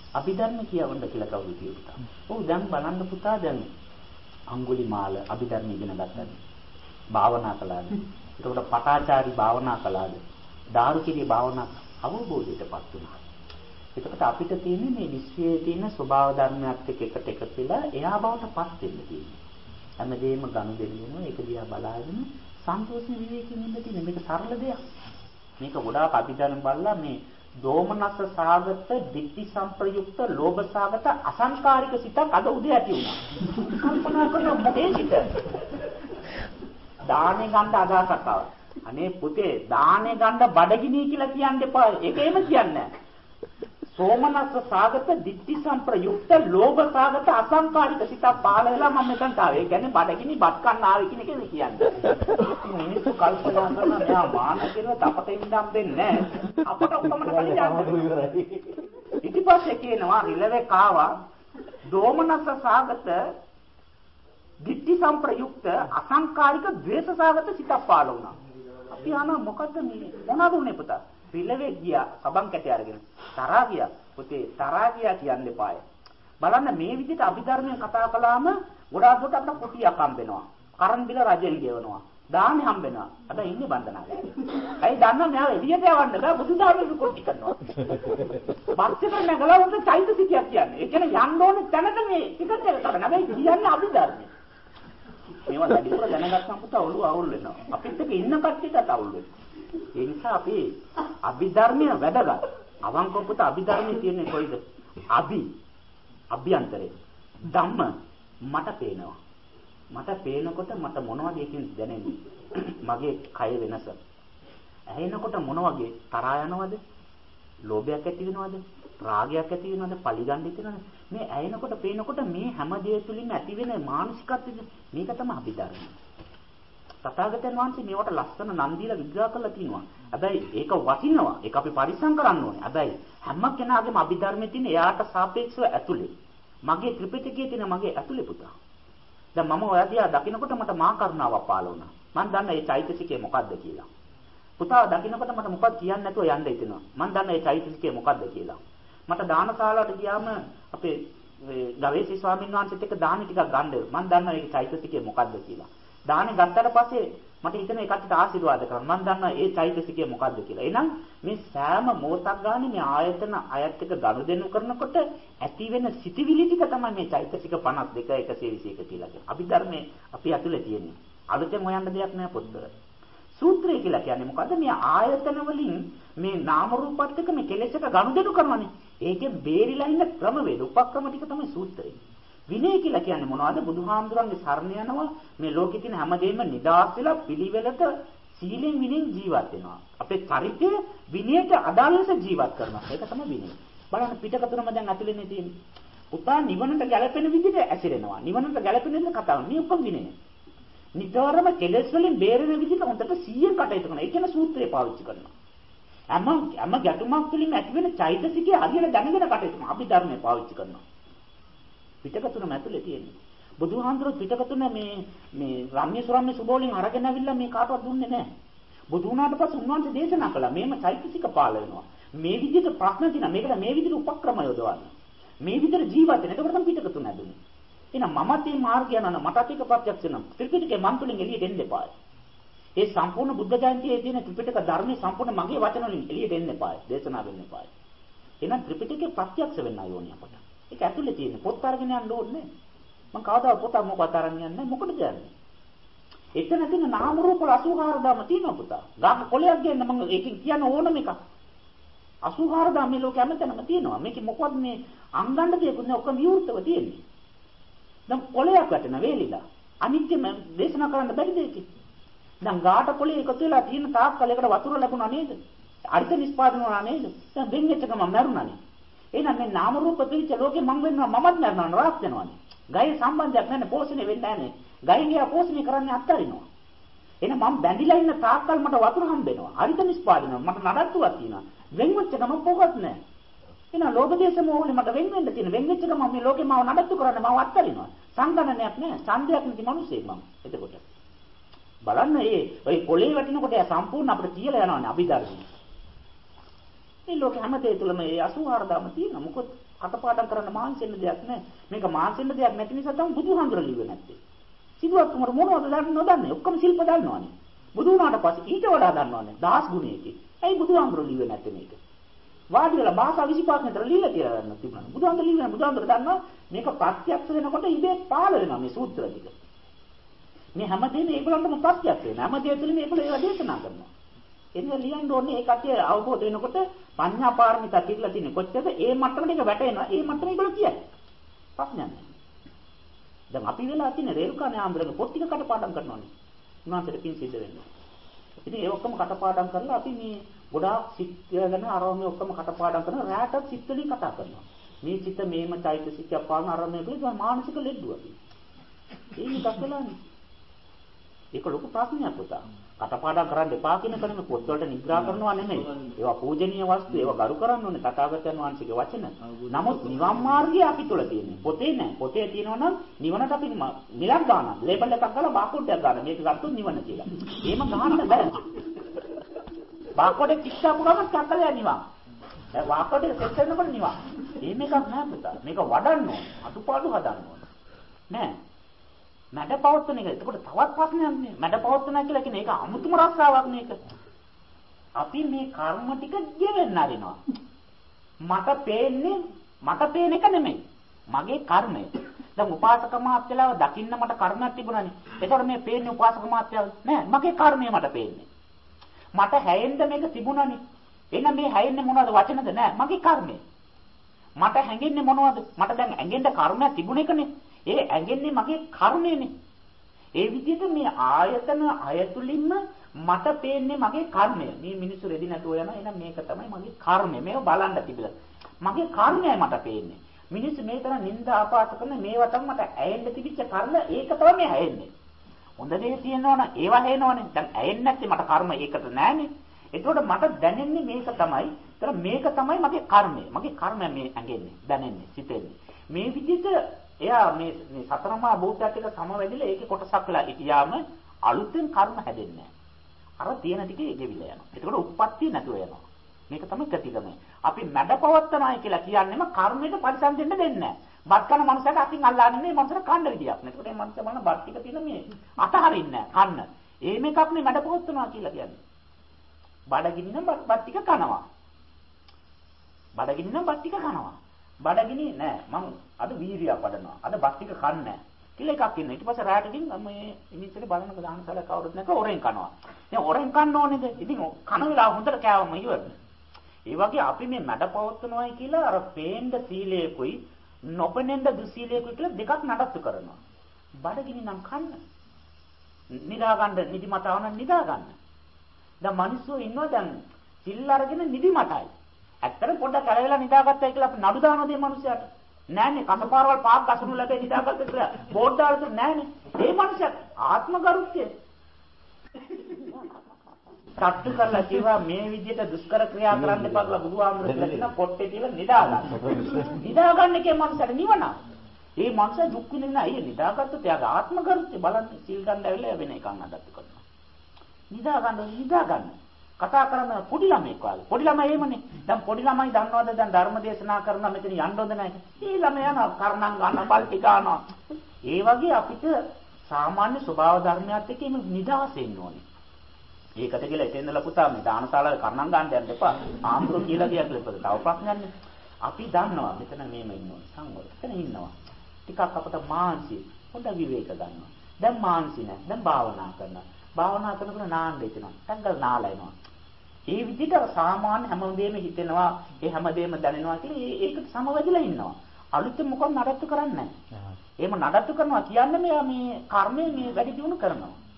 අභිධර්ම කියවන්න කියලා කවුරු කියුවා. ඔව් දැන් බලන්න පුතා දැන් අඟුලිමාල අභිධර්ම ඉගෙන ගත්තාද? භාවනා කළාද? එතකොට පටාචාරි භාවනා කළාද? දාරුකිරිය භාවනා අවබෝධයටපත් වුණා. එතකොට අපිට තියෙන්නේ මේ විශ්වයේ තියෙන ස්වභාව ධර්මයක් එක්ක එකට එකතු වෙලා එහා බවටපත් වෙන්න තියෙන්නේ. හැමදේම ගනුදෙනු වෙනවා ඒක දිහා බලාගෙන සන්තෝෂ විවේකයෙන් ඉන්න තියෙන මේක සරල දෙයක්. මේක ගොඩාක් අභිධර්ම බලලා මේ දෝමනස්ස සාගත, ditthi සංප්‍රයුක්ත, ලෝභ සාගත, අසංකාරික සිතක් අද උදේ ඇති වුණා. කල්පනා කරන මොකේ සිත? දානේ ගන්න අදහසක් ආවා. අනේ පුතේ දානේ ගන්න බඩගිනි කියලා කියන්න එපා. ඒක එහෙම කියන්නේ නැහැ. සෝමනස්ස සාගත, ditthi සංප්‍රයුක්ත, ලෝභ සාගත, අසංකාරික සිතක් පහළ වෙලා මම මෙතනට ආවේ. ඒ කියන්නේ බඩගිනි බත් කන්න ආවේ කියන එක කියන්නේ. මිනිස්සු කල්පනා කරනවා මෙයා මාන කියලා අපට ඉඳන් දෙන්නේ නැහැ. අපට ඔක්කොමද කලියන්නේ. ඊට පස්සේ කියනවා රිලෙවේ කාවා දෝමනස්ස සාගත, ditthi සංප්‍රයුක්ත, අසංකාරික, ද්වේෂ සාගත සිතක් පහළ වුණා. අපි අහනවා මොකද්ද මේ මොනවද උනේ පුතා? රිලෙවේ ගියා සබන් කැටේ අරගෙන තරහා ගියා. පුතේ තරහා ගියා කියන්න එපාය. බලන්න මේ විදිහට අභිධර්මයෙන් කතා කළාම ගොඩාක් දුරට අපිට කුටියක් හම්බ වෙනවා. කරන් බිල රජෙන් ගෙවනවා. දාහනේ හම්බ වෙනවා. අද ඉන්නේ බන්ධනාගාරේ. ඇයි දන්නව මෙයා එළියට යවන්න බෑ බුදුදාමේ කුටි කරනවා. බක්සෙට නැගලා උන්ට චෛතසිකයක් කියන්නේ. ඒ කියන්නේ යන්න ඕනේ තැනට මේ ටිකට් එක ගන්න. හැබැයි කියන්නේ අභිධර්මය. මේවා වැඩිපුර දැනගත්තම පුතා ඔළුව අවුල් වෙනවා. අපිත් එක්ක ඉන්න කට්ටියට අවුල් වෙනවා. ඒ නිසා අපි අභිධර්මය වැදගත්. අවංකව පුතා අභිධර්මයේ තියෙන්නේ කොයිද? අභ්‍යන්තරේ. ධම්ම මට පේනවා. මට පේනකොට මට මොනවද ඒකෙන් දැනෙන්නේ? මගේ කය වෙනස. ඇහෙනකොට මොන වගේ තරහා යනවද? ලෝභයක් ඇති වෙනවද? රාගයක් ඇති වෙනවද? පලිගන්න හිතෙනවද? මේ ඇහෙනකොට පේනකොට මේ හැම දෙය තුලින්ම ඇති වෙන මානසිකත්වය මේක තමයි අභිධර්මය. තථාගතයන් වහන්සේ මේවට ලස්සන නම් දීලා විග්‍රහ කරලා තිනවා. හැබැයි ඒක වටිනවා. ඒක අපි පරිස්සම් කරන්න ඕනේ. හැබැයි හැම කෙනාගේම අභිධර්මයේ තියෙන එයාට සාපේක්ෂව ඇතුලේ. මගේ ත්‍රිපිටකයේ තියෙන මගේ ඇතුලේ පුතා. දැන් මම ඔය දිහා දකින්නකොට මට මා කරුණාවක් පාළ වුණා. මම දන්න මේ චෛතසිකය මොකද්ද කියලා. පුතා දකින්නකොට මට මොකක්ද කියන්නේ නැතුව යන්න හිතෙනවා. මම දන්න මේ චෛතසිකය මොකද්ද කියලා. මට දානශාලාවට ගියාම අපේ ගවේෂී ස්වාමීන් වහන්සේත් එක්ක දාන ටිකක් ගන්න. මම දන්න මේ චෛතසිකය මොකද්ද කියලා. දානේ ගත්තට පස්සේ මට හිතෙන එකකට ආශිර්වාද කරන්න. මම දන්නවා ඒ චෛතසිකය මොකද්ද කියලා. එහෙනම් මේ සෑම මොහොතක් ගානේ මේ ආයතන අයත් එක්ක ගනුදෙනු කරනකොට ඇති වෙන සිටිවිලි ටික තමයි මේ චෛතසික 52 121 කියලා කියන්නේ. අභිධර්මයේ අපි ඇතුලේ තියෙන්නේ. අලුතෙන් හොයන්න දෙයක් නෑ පොත්වල. සූත්‍රය කියලා කියන්නේ මොකද්ද? මේ ආයතන වලින් මේ නාම රූපات එක්ක මේ කෙලෙස් එක ගනුදෙනු කරනවානේ. ඒකෙන් බේරිලා ඉන්න ක්‍රමවේද උපක්‍රම ටික තමයි සූත්‍රය. විනය කියලා කියන්නේ මොනවද? බුදුහාමුදුරන්ගේ සරණ යනවා මේ ලෝකෙ තියෙන හැමදේම නිදාස් වෙලා පිළිවෙලට සීලෙන් විනෙන් ජීවත් වෙනවා. අපේ චරිතය විනයට අදාළ ලෙස ජීවත් කරනවා. ඒක තමයි විනය. බලන්න පිටකතුරම දැන් ඇතුළේනේ තියෙන්නේ. පුතා නිවනට ගැලපෙන විදිහට ඇසිරෙනවා. නිවනට ගැලපෙන විදිහට කතා කරනවා. මේ උපන් විනය. නිතරම කෙලෙස් වලින් බේරෙන විදිහට හොඳට 100න් කටයුතු කරනවා. ඒ කියන්නේ සූත්‍රය පාවිච්චි කරනවා. හැම ගැටුමක් තුළින් ඇති වෙන චෛතසිකය හරියට දැනගෙන කටයුතු කරනවා. අපි ධර්මය පාවිච්චි කරනවා. පිටකතුනම ඇතුලේ තියෙන්නේ. බුදුහාමුදුරුවෝ පිටකතුන මේ රම්‍ය සුරම්‍ය සුබෝලින් අරගෙන අවිල්ලා මේ කාටවත් දුන්නේ නැහැ. බුදු වුණාට පස්සේ උන්වහන්සේ දේශනා කළා මේම චෛතසික පාල වෙනවා. මේ විදිහට ප්‍රශ්න දිනා මේකට මේ විදිහට උපක්‍රම යොදවන්න. මේ විදිහට ජීවත් වෙන. එතකොට තමයි පිටකතුන ඇදුනේ. එහෙනම් මමත් මේ මාර්ගය යනවා මටත් ඒක ප්‍රත්‍යක්ෂ වෙනවා. ත්‍රිපිටකේ මන් තුලින් එළියට එන්න එපා. ඒ සම්පූර්ණ බුද්ධ ජයන්තියේ තියෙන ත්‍රිපිටක ධර්මයේ සම්පූර්ණ මගේ වචන වලින් එළියට එන්න එපා. දේශනා වෙන්න එපා. එහෙනම් ත්‍රිපිටකේ ප්‍රත්‍යක්ෂ වෙන්න ඕනේ අපට. ඒක ඇතුලේ තියෙන පොත් අරගෙන යන්න ඕනේ. මම කවදාවත් පොත මොකක්ද අරන් යන්නේ? මොකටද යන්නේ? එතන තියෙන නාම රූප 84000ම තියෙනවා පුතා. ගාම කොලයක් ගන්න මම ඒකෙන් කියන්න ඕනම එකක්. 84000 මේ ලෝකෙ හැමතැනම තියෙනවා. මේකේ මොකවත් මේ අංගන්න දෙයක් නෑ ඔක්කොම විවෘතව තියෙන්නේ. දැන් කොලයක් වැටෙන වේලිලා. අනිත්‍යම දේශනා කරන්න බැරි දෙයක්. දැන් ගාට කොලේ එකතු වෙලා තියෙන තාක් කලයකට වතුර ලැබුණා නේද? අර්ථ නිස්පාදනය වුණා නේද? දැන් වෙන් වෙච්ච ගමන් මැරුණානේ. එහෙනම් මේ නාම රූප පිළිච්ච ලෝකෙ මං වෙනවා මමත් මැරෙනවා රාත් වෙනවානේ. ගයේ සම්බන්ධයක් නැහැ පෝෂණය වෙන්නේ නැහැ නේ. ගයෙන් එයා පෝෂණය කරන්නේ අත්තරිනවා. එහෙනම් මම බැඳිලා ඉන්න තාක්කල් මට වතුර හම්බෙනවා. හරිත නිස්පාදනය මට නඩත්තුවක් තියෙනවා. වෙන් වෙච්ච ගමන් පොගත් නැහැ. එහෙනම් ලෝභ දේශ මොහොනේ මට වෙන් වෙන්න තියෙන. වෙන් වෙච්ච ගමන් මේ ලෝකේ මාව නඩත්තු කරන්නේ මාව අත්තරිනවා. සංගණනයක් නැහැ. ඡන්දයක් නැති මිනිස්සෙක් මම. එතකොට බලන්න ඔය කොලේ වටිනකොට එයා සම්පූර්ණ අපිට කියලා යනවානේ අභිධර්මයේ. මේ ලෝකෙ හැම දෙයක් තුළම මේ 84000ම තියෙනවා. මොකද කටපාඩම් කරන්න මාන්සෙන්න දෙයක් නැහැ. මේක මාන්සෙන්න දෙයක් නැති නිසා තමයි බුදුහාමුදුරුවෝ ලිව්වේ නැත්තේ. සිදුවත් උමර මොනවද දන්නේ නොදන්නේ. ඔක්කොම ශිල්ප දන්නවනේ. බුදු වුණාට පස්සේ ඊට වඩා දන්නවනේ. 10 ගුණයකින්. ඇයි බුදුහාමුදුරුවෝ ලිව්වේ නැත්තේ මේක? වාඩි වෙලා භාෂා 25ක් විතර ලියලා කියලා ගන්න තිබුණා. බුදුහාමුදුරුවෝ ලිව්වේ බුදුහාමුදුරුවෝ දන්නවා මේක ප්‍රත්‍යක්ෂ වෙනකොට ඉබේ පාළ වෙනවා මේ සූත්‍ර ටික. මේ හැමදේම ඒගොල්ලන්ටම ප්‍රත්‍යක්ෂ වෙනවා. හැමදේ තුළින් මේගොල්ලෝ ඒවා දේශනා කරනවා. එන්න ලියන්න ඕනේ ඒ කතිය අවබෝධ වෙනකොට පඤ්ඤා පාරමිතා කියලා තියෙන කොච්චරද ඒ මට්ටමට එක වැටෙනවා. ඒ මට්ටම ඒගොල්ලෝ කියයි. ප්‍රඥා නැහැ. දැන් අපි වෙලා තියෙන රේරුකානේ ආම්බරගේ පොත් ටික කටපාඩම් කරනවානේ. උන්වහන්සේට පින් සිද්ධ වෙන්නේ. ඉතින් ඒ ඔක්කොම කටපාඩම් කරලා අපි මේ ගොඩාක් සිත් ගැන අරම ඔක්කොම කටපාඩම් කරන රැටක් සිත් වලින් කතා කරනවා. මේ සිත මේම චෛතසිකයක් පාන අරමයේ පිළිබඳ මානසික ලෙඩුවක්. ඒක දක්වලානේ. ඒක ලොකු ප්‍රශ්නයක් පුතා. කටපාඩම් කරන්න එපා කියන කෙනෙක් පොත් වලට නිග්‍රහ කරනවා නෙමෙයි. ඒවා පූජනීය වස්තු, ඒවා ගරු කරන්න ඕනේ තථාගතයන් වහන්සේගේ වචන. නමුත් නිවන් මාර්ගය අපි තුල තියෙන්නේ. පොතේ නෑ. පොතේ තියෙනවා නම් නිවනට අපි මිලක් ගන්නවා. ලේබල් එකක් දාලා බාකෝඩ් එකක් ගන්නවා. මේක ගත්තොත් නිවන කියලා. එහෙම ගන්න බෑ. බාකෝඩ් එක කිච්චාපු ගමන් චක්කලයා නිවන්. දැන් බාකෝඩ් එක සෙට් කරනකොට නිවන්. එහෙම එකක් නෑ පුතා. මේක වඩන්න ඕනේ. අතුපාඩු හදන්න ඕනේ. නෑ. මඩ පවත්තන එක. එතකොට තවත් ප්‍රශ්නයක් නේ. මඩ පවත්තන කියලා කියන්නේ ඒක අමුතුම රස්සාවක් මේක. අපි මේ කර්ම ටික ගෙවෙන්න අරිනවා. මට පේන එක නෙමෙයි. මගේ කර්මය. දැන් උපාසක මාත්‍යලාව දකින්න මට කර්මයක් තිබුණානේ. එතකොට මේ පේන්නේ උපාසක මාත්‍යාව නෑ. මගේ කර්මය මට පේන්නේ. මට හැයෙන්න මේක තිබුණානේ. එහෙනම් මේ හැයෙන්නේ මොනවද වචනද නෑ. මගේ කර්මය. මට හැඟෙන්නේ මොනවද? මට දැන් ඇඟෙන්න කර්මයක් තිබුණ එකනේ. ඒ ඇඟෙන්නේ මගේ කර්මයනේ. ඒ විදිහට මේ ආයතන අයතුලින්ම මට පේන්නේ මගේ කර්මය. මේ මිනිස්සු රෙදි නැතුව යනවා. එහෙනම් මේක තමයි මගේ කර්මය. මේක බලන්න තිබිලා. මගේ කර්මයයි මට පේන්නේ. මිනිස්සු මේ තරම් නිନ୍ଦා ආපාත කරන මේවා තමයි මට ඇයෙන්න තිබිච්ච කර්ම. ඒක තමයි මේ ඇයෙන්නේ. හොඳ දේ තියෙනවනම් ඒවා හේනවනේ. දැන් ඇයෙන්නේ නැත්තේ මට කර්ම ඒකට නෑනේ. ඒකෝට මට දැනෙන්නේ මේක තමයි. ඒතර මේක තමයි මගේ කර්මය. මගේ කර්මය මේ ඇඟෙන්නේ, දැනෙන්නේ, සිතෙන්නේ. මේ විදිහට එයා මේ සතරමා භූතයත් එක්ක සමවැදිලා ඒකේ කොටසක් වෙලා ඉතියාම අලුතෙන් කර්ම හැදෙන්නේ නැහැ. අර තියෙන ටිකේ ගෙවිලා යනවා. ඒකට උප්පත්තිය නැතුව යනවා. මේක තමයි ප්‍රතිගම. අපි මැඩපවත්තනයි කියලා කියන්නේම කර්මයට පරිසම් දෙන්න දෙන්නේ නැහැ. බත් කන මනුස්සයට අතින් අල්ලාන්නේ මේ මනුස්සට කන්න විදියක් නෑ. ඒකට මේ මනුස්සයා බලන බත් ටික තියෙන මේ අතහරින්නේ නැහැ කන්න. ඒ මේකක් නේ මැඩපවත්තනවා කියලා කියන්නේ. බඩගිනි නම් බත් ටික කනවා. බඩගිනි නම් බත් ටික කනවා. බඩගිනි නෑ මම අද වීර්යය වඩනවා. අද බත් ටික කන්නේ නෑ. කියලා එකක් ඉන්න. ඊට පස්සේ රාට ගිහින් මේ ඉනිස්සෙට බලනක දානසල කවුරුත් නැක ඔරෙන් කනවා. දැන් ඔරෙන් කන්න ඕනේද? ඉතින් කන වෙලාව හොඳට කෑවම ඉවරයි. ඒ වගේ අපි මේ මැඩපවත්වනවායි කියලා අර පේන්න සීලයකුයි නොපෙනෙන්න දුසීලයකුයි කියලා දෙකක් නඩත්තු කරනවා. බඩගිනි නම් කන්න. නිදා ගන්න නිදිමතව නම් නිදා ගන්න. දැන් මිනිස්සු ඉන්නවා දැන් සිල් අරගෙන නිදිමතයි. ඇත්තට පොඩ්ඩක් කලවෙලා නිදාගත්තයි කියලා අපි නඩු දානවා මේ මිනිස්සයාට. නෑනේ කසපාරවල් පාක් ගසනු ලැබේ නිදාගත්ත කියලා බෝඩ් දාලා තුන නෑනේ. මේ මිනිස්සයා ආත්මගරුත්වය. සත්තු කරලා කිව්වා මේ විදිහට දුෂ්කර ක්‍රියා කරන්න එපා කියලා බුදුහාමුදුරුවෝ කියන පොට්ටේ තියලා නිදාගන්න. නිදාගන්න එකේ මනුස්සයාට නිවන. මේ මනුස්සයා දුක් විඳින්න අයිය නිදාගත්තොත් එයාගේ ආත්මගරුත්වය බලන්න සිල් ගන්න ඇවිල්ලා වෙන එකක් නඩත්තු කරනවා. නිදාගන්න. කතා කරන පොඩි ළමෙක් වගේ. පොඩි ළමයි එහෙමනේ. දැන් පොඩි ළමයි දන්නවද දැන් ධර්ම දේශනා කරනවා මෙතන යන්න හොඳ නැහැ. ඒ ළමයා යනවා කරණම් ගන්න බල්ටි ගන්නවා. ඒ වගේ අපිට සාමාන්‍ය ස්වභාව ධර්මයත් එක්ක මේ නිදහස එන්න ඕනේ. ඒකට කියලා එතෙන්දලා පුතා මේ දානශාලාවේ කරණම් ගන්න යන්න එපා. ආම්බුරු කියලා කියද්දී තව ප්‍රශ්නයක් නේ. අපි දන්නවා මෙතන මේම ඉන්නවා. සංවර. එතන ඉන්නවා. ටිකක් අපට මානසි හොඳ විවේක ගන්නවා. දැන් මානසි නැහැ. දැන් භාවනා කරනවා. භාවනා කරනකොට නාන්න හිතෙනවා. සංගල් නාලා එනවා. ඒ විදිහට සාමාන්‍ය හැමදේම හිතෙනවා, ඒ හැමදේම දැනෙනවා කියලා ඒකට සමවැදිලා ඉන්නවා. අලුතෙන් මොකක්ද නඩත්තු කරන්නේ නැහැ. එහෙම නඩත්තු කරනවා කියන්නේ මේ කර්මය මේ වැඩි දියුණු කරනවා.